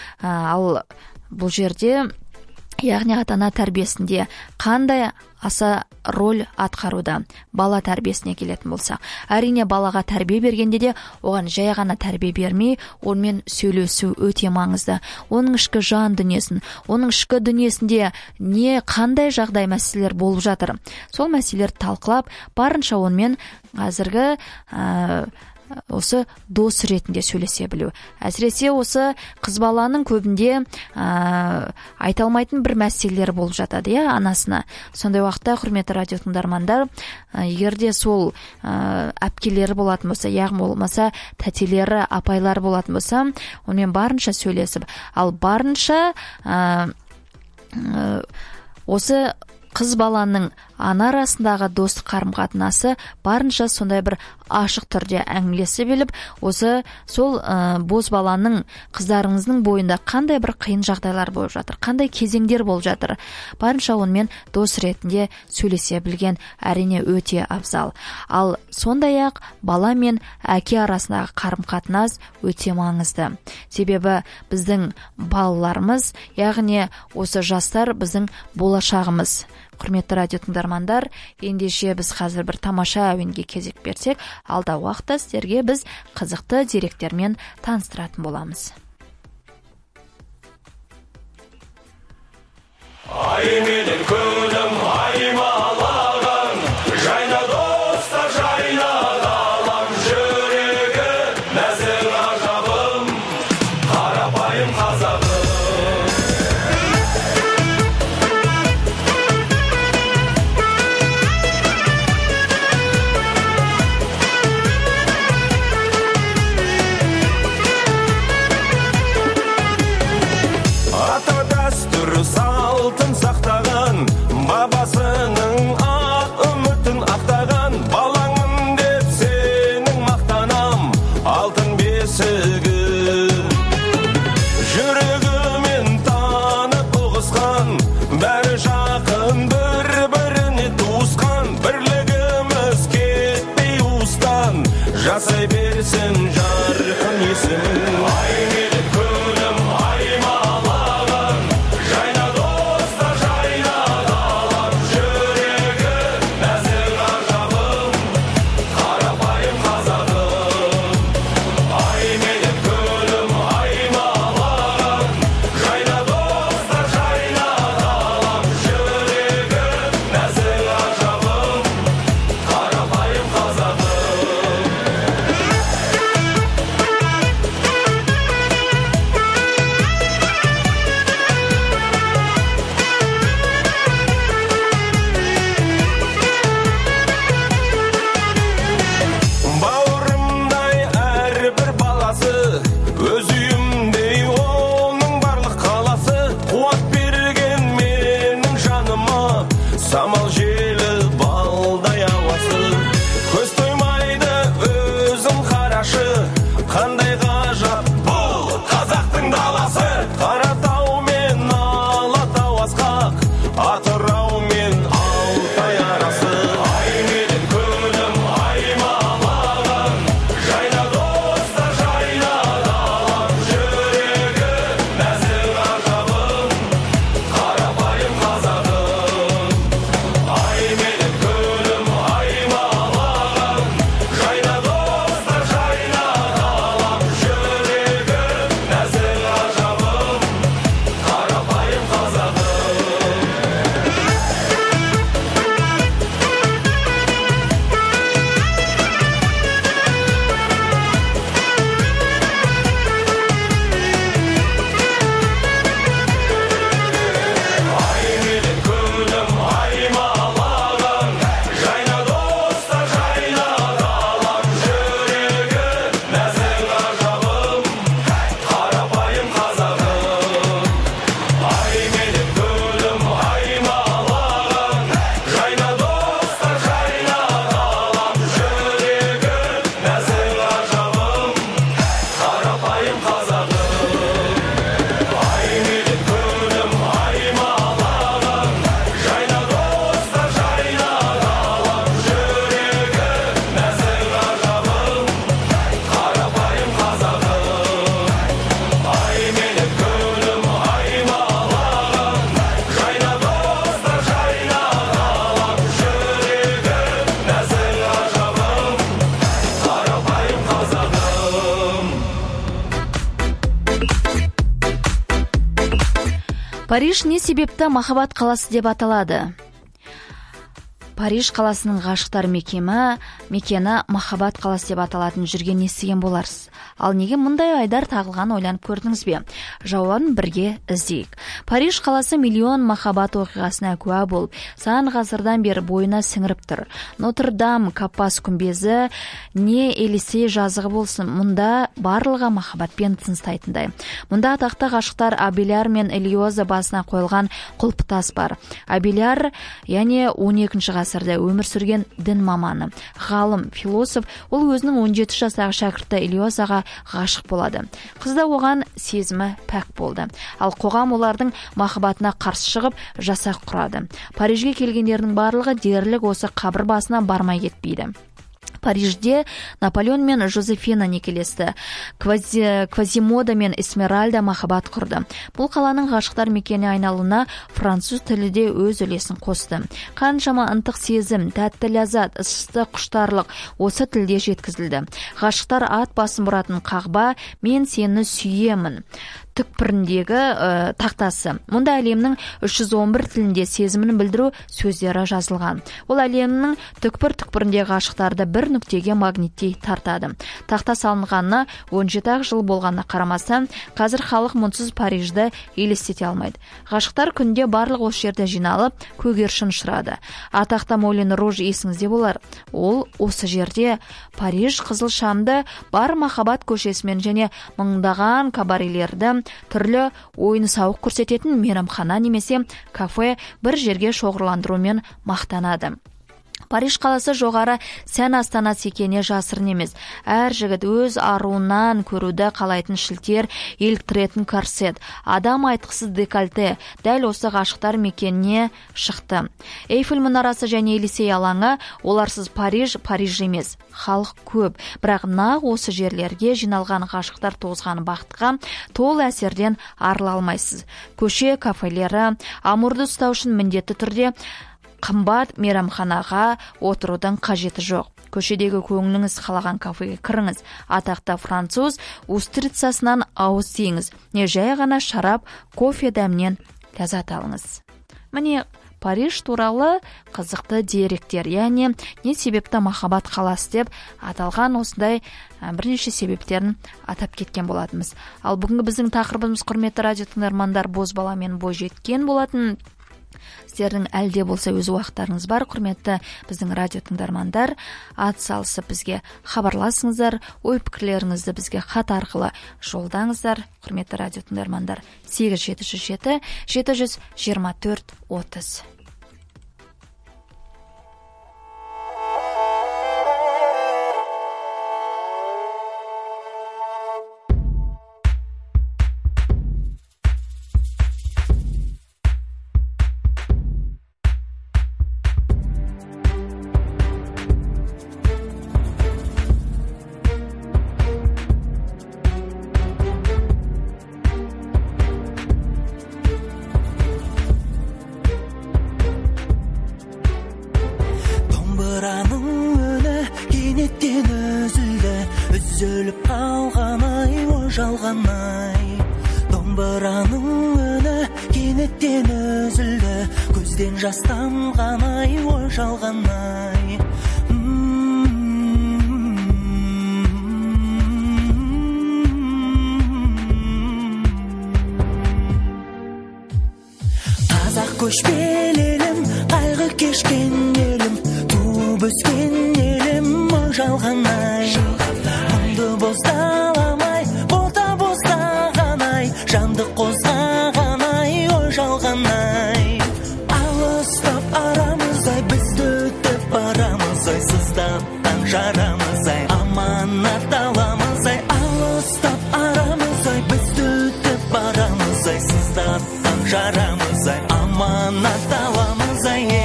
Ал бұл жерде, яғни ата-ана тәрбиесінде қандай аса роль атқаруда бала тәрбиесіне келетін болса, әрине балаға тәрбие бергенде де оған жай ғана тәрбие бермей, онымен сөйлесу өте маңызды. Оның ішкі жан дүниесін, оның ішкі дүниесінде не қандай жағдай мәселелер болып жатыр, сол мәселелерді талқылап, барынша онымен қазіргі ә, осы дос ретінде сөйлесе білу. Әсіресе осы қыз баланың көбінде ә, айта алмайтын бір мәселелер болып жатады, иә, анасына. Сондай уақытта, құрметті радио тыңдармандар, егер де сол ә, әпкелері болатын болса, яғни болмаса тәтелері, апайлары болатын болса, онымен барынша сөйлесіп, ал барынша ә, ә, осы қыз баланың ана арасындағы достық қарым-қатынасы барынша сондай бір ашық түрде әңгімелесе біліп, осы сол ә, боз баланың, қыздарыңыздың бойында қандай бір қиын жағдайлар болып жатыр, қандай кезеңдер болып жатыр, барынша онымен дос ретінде сөйлесе білген әрине өте абзал. Ал сондай-ақ бала мен әке арасындағы қарым-қатынас өте маңызды. Себебі біздің балаларымыз, яғни осы жастар біздің болашағымыз. Құрметті радио тыңдармандар, ендеше біз қазір бір тамаша әуенге кезек берсек, алда уақытта сіздерге біз қызықты деректермен таныстыратын боламыз. Ай менен күнім аймалаған, жайна доста жайна қалам, жүрегі нәзір ажабым, қарапайым қазағым. Салтын сақтаған, бабасының ақ үмітін ақтаған, балаңмын деп сенің мақтанам, алтын бесігі. Жүрегімен танып ұғысқан, бәрі жақын, бір-біріне туысқан, бірлігіміз кетпей уыстан, жасай берсін жарқын есімін. Ай менен күнім аймалаған, Париж не себепті махаббат қаласы деп аталады? Париж қаласының ғашықтар мекені, мекені махаббат қаласы деп аталатын жүрген естіген боларсыз. Ал неге мұндай айдар тағылған ойланып көрдіңіз бе? Жауабын бірге іздейік. Париж қаласы миллион махаббат оқиғасына куә болып, сан ғасырдан бері бойына сіңіріп тұр. Нотр-Дам, Каппас күмбезі, не Елисей жазығы болсын, мұнда барлығы махаббатпен тыныстайтындай. Мұнда атақты ғашықтар Абеляр мен Элиоза басына қойылған құлпытас бар. Абеляр, яғни он екінші ғасырда өмір сүрген дін маманы, ғалым, философ, ол өзінің он жеті жастағы шәкірті Элиозаға ғашық болады. Қызда оған сезімі пәк болды. Ал қоғам олардың махаббатына қарсы шығып, жасақ құрады. Парижге келгендердің барлығы дерлік осы қабір басына бармай кетпейді. Парижде Наполеон мен Жозефина некелесті. Квази, Квазимода мен Эсмеральда махаббат құрды. Бұл қаланың ғашықтар мекені айналуына француз тілі де өз үлесін қосты. Қаншама ынтық сезім, тәтті ләззат, ыстық құштарлық осы тілде жеткізілді. Ғашықтар ат басын бұратын қағба, мен сені сүйемін түкпіріндегі ә, тақтасы. Мұнда әлемнің үш жүз он бір тілінде сезімін білдіру сөздері жазылған. Ол әлемнің түкпір-түкпіріндегі ғашықтарды бір нүктеге магниттей тартады. Тақта салынғанына он жеті жыл болғанына қарамастан, қазір халық мұнсыз Парижді елестете алмайды. Ғашықтар күнде барлық осы жерде жиналып, көгершін ұшырады. Атақты Молин Руж есіңізде болар. Ол осы жерде Париж қызыл шамды бар махаббат көшесімен және мыңдаған кабарелерді, түрлі ойын сауық көрсететін мейрамхана немесе кафе бір жерге шоғырландырумен мақтанады. Париж қаласы жоғары сән астанасы екеніне жасырын емес. Әр жігіт өз аруынан көруді қалайтын шілтер, еліктіретін корсет, адам айтқысыз декольте дәл осы ғашықтар мекеніне шықты. Эйфель мұнарасы және Елисей алаңы, оларсыз Париж, Париж емес. Халық көп, бірақ нақ осы жерлерге жиналған ғашықтар тоғызған бақытқа тол әсерден арыла алмайсыз. Көше кафелері, амурды ұстау үшін міндетті түрде қымбат мейрамханаға отырудың қажеті жоқ. Көшедегі көңіліңіз қалаған кафеге кіріңіз. Атақты француз устрицасынан ауыз тиіңіз. Не жай ғана шарап, кофе дәмінен ләззат алыңыз. Міне, Париж туралы қызықты деректер, яғни не себепті махаббат қаласы деп аталған осындай бірнеше себептерін атап кеткен болатынбыз. Ал бүгінгі біздің тақырыбымыз, құрметті радио тыңдармандар, бозбала мен бойжеткен болатын. Сіздердің әлде болса өз уақыттарыңыз бар, құрметті біздің радио тыңдармандар, ат салысып бізге хабарласыңыздар, ой пікірлеріңізді бізге хат арқылы жолдаңыздар. Құрметті радио тыңдармандар, сегіз жеті жүз жеті жеті жүз жиырма төрт отыз. Домбыраның үні кенеттен үзілді, көзден жас тамғаны ой жалғаны. Қазақ көшпелі елім, қайғы кешкен елім, туып өскен елім ой жалғаны. Мұнды боздаламай, бота боздағанай, жанды қозғағанай, ой жалғанай. Алыстап арамыздай, бізді өтіп барамыздай, сыздатқан жарамыздай, аманат аламыздай. Алыстап арамыздай, бізді өтіп барамыздай, сыздатқан жарамыздай, аманат аламыздай.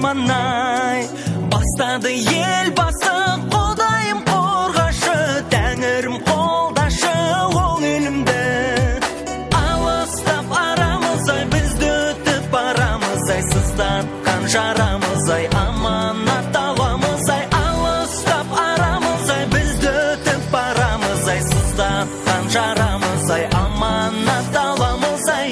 арман-ай бастады ел басы Құдайым қорғашы Тәңірім қолдашы ол елімді алыстап арамыз-ай бізді өтіп барамыз-ай сыздатқан жарамыз-ай аманат аламыз-ай алыстап арамыз-ай бізді өтіп барамыз-ай сыздатқан жарамыз-ай аманат аламыз-ай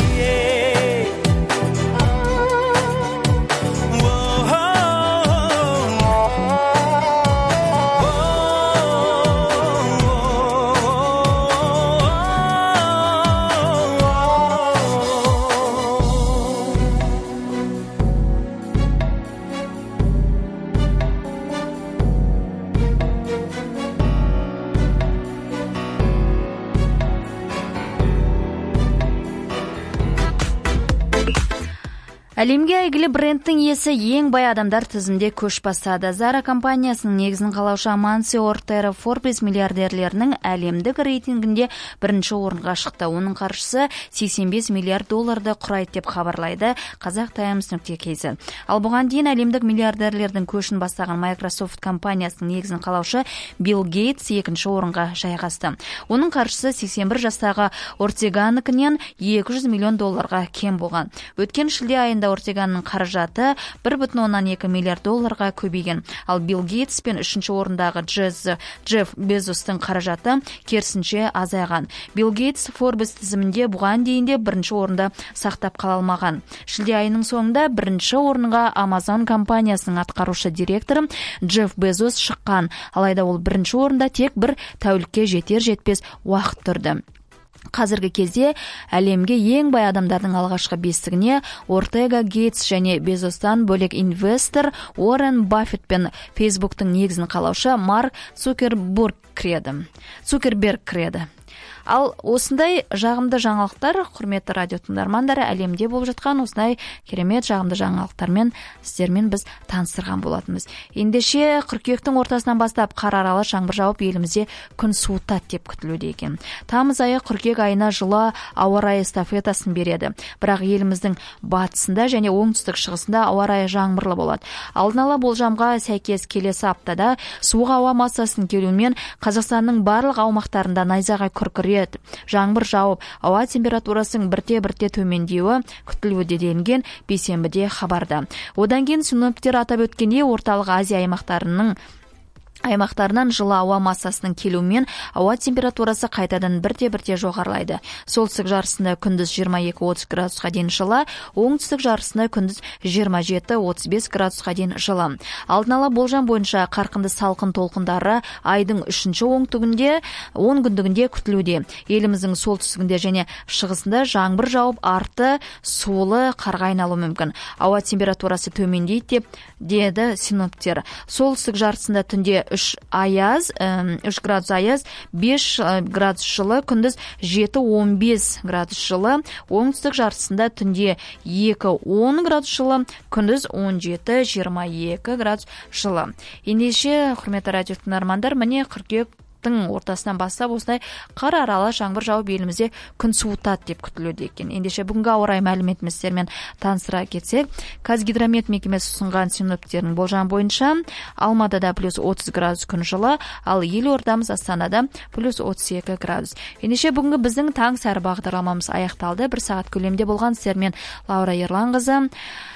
Әлемге әйгілі брендтің иесі ең бай адамдар тізімде көш бастады. Zara компаниясының негізін қалаушы Амансио Ортера Forbes миллиардерлерінің әлемдік рейтингінде бірінші орынға шықты. Оның қаржысы сексен бес миллиард долларды құрайды деп хабарлайды Қазақ Таймс нүкте кз. Ал бұған дейін әлемдік миллиардерлердің көшін бастаған Microsoft компаниясының негізін қалаушы Билл Гейтс екінші орынға жайғасты. Оның қаржысы сексен бір жастағы Ортеганікінен екі жүз миллион долларға кем болған. Өткен шілде айында Ортеганың қаражаты бір бүтін оннан екі миллиард долларға көбейген. Ал Билл Гейтс пен үшінші орындағы Джефф Безостың қаражаты керісінше азайған. Билл Гейтс Forbes тізімінде бұған дейін де бірінші орында сақтап қала алмаған. Шілде айының соңында бірінші орынға Amazon компаниясының атқарушы директоры Джефф Безос шыққан. Алайда ол бірінші орында тек бір тәулікке жетер-жетпес уақыт тұрды. Қазіргі кезде әлемге ең бай адамдардың алғашқы бестігіне Ортега, Гейтс және Безостан бөлек инвестор Уоррен Баффет пен Фейсбуктың негізін қалаушы Марк Цукерберг кіреді. Цукерберг кіреді. Ал осындай жағымды жаңалықтар, құрметті радио тыңдармандары, әлемде болып жатқан осындай керемет жағымды жаңалықтармен сіздермен біз таныстырған болатынбыз. Ендеше қыркүйектің ортасынан бастап қар аралы жаңбыр жауып елімізде күн суытады деп күтілуде екен. Тамыз айы қыркүйек айына жылы ауа райы эстафетасын береді. Бірақ еліміздің батысында және оңтүстік шығысында ауа райы жаңбырлы болады. Алдын ала болжамға сәйкес келесі аптада суық ауа массасының келуімен Қазақстанның барлық аумақтарында найзағай күркіреп жаңбыр жауып, ауа температурасының бірте-бірте төмендеуі күтілуде делінген бейсенбіде хабарда. Одан кейін синоптиктер атап өткендей, орталық Азия аймақтарының аймақтарынан жылы ауа массасының келуімен ауа температурасы қайтадан бірте-бірте жоғарылайды. Солтүстік жарысында күндіз жиырма екі отыз градусқа дейін жылы, оңтүстік жарысында күндіз жиырма жеті отыз бес градусқа дейін жылы. Алдын ала болжам бойынша қарқынды салқын толқындары айдың үшінші оңтүстігінде он күндігінде күтілуде. Еліміздің солтүстігінде және шығысында жаңбыр жауып, арты сулы қарға айналуы мүмкін. Ауа температурасы төмендейді деп деді синоптиктер. Солтүстік жарысында түнде үш аяз, үш градус аяз, бес градус жылы, күндіз жеті он бес градус жылы, оңтүстік жартысында түнде екі он градус жылы, күндіз он жеті жиырма екі градус жылы. Ендеше, құрметті радио тыңдармандар, міне қыркүйек ортасынан бастап осылай қар аралы жаңбыр жауып елімізде күн суытады деп күтілуде екен. Ендеше бүгінгі ауа райы мәліметіміздермен таныстыра кетсек, Қазгидромет мекемесі ұсынған синоптиктердің болжам бойынша Алматыда плюс отыз градус күн жылы, ал елордамыз Астанада плюс отыз екі градус. Ендеше бүгінгі біздің таң сәрі бағдарламамыз аяқталды. Бір сағат көлемде болған сіздермен Лаура Ерланқызы.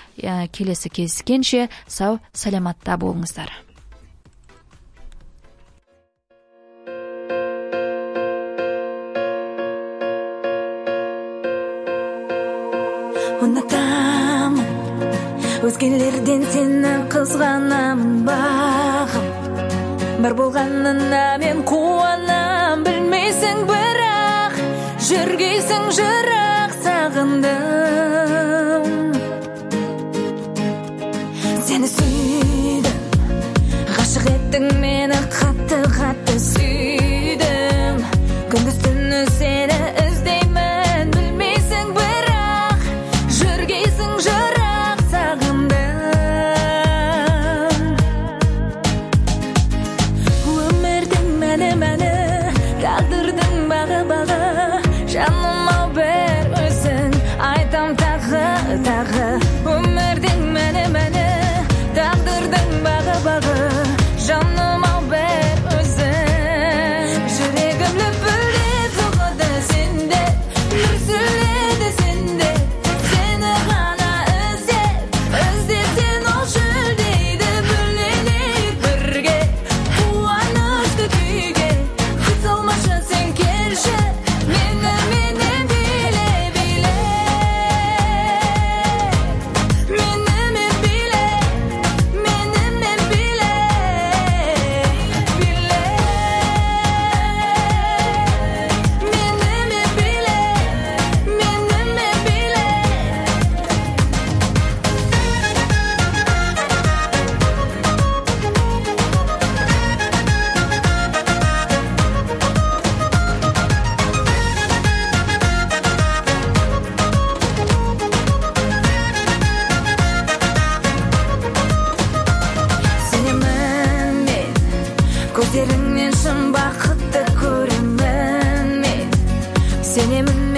Келесі кездескенше сау саламатта болыңыздар. Ұнатамын, өзгелерден сені қызғанамын бағым. Бар болғанына мен қуанам, білмейсің бірақ, жүргейсің жырақ сағындым. Сені сүйдім, ғашық еттің мені қатты-қатты сүйдім. Күндіз түні сені іздеймін, білмейсің бірақ, жүргейсің жырақ сағындым. Өмірдің мәні-мәні, тағдырдың бағы-бағы, жаным-ау бір өзің, айтам тағы-тағы. Өмірдің мәні-мәні, көздеріңнен шын бақытты көремін мен сенемін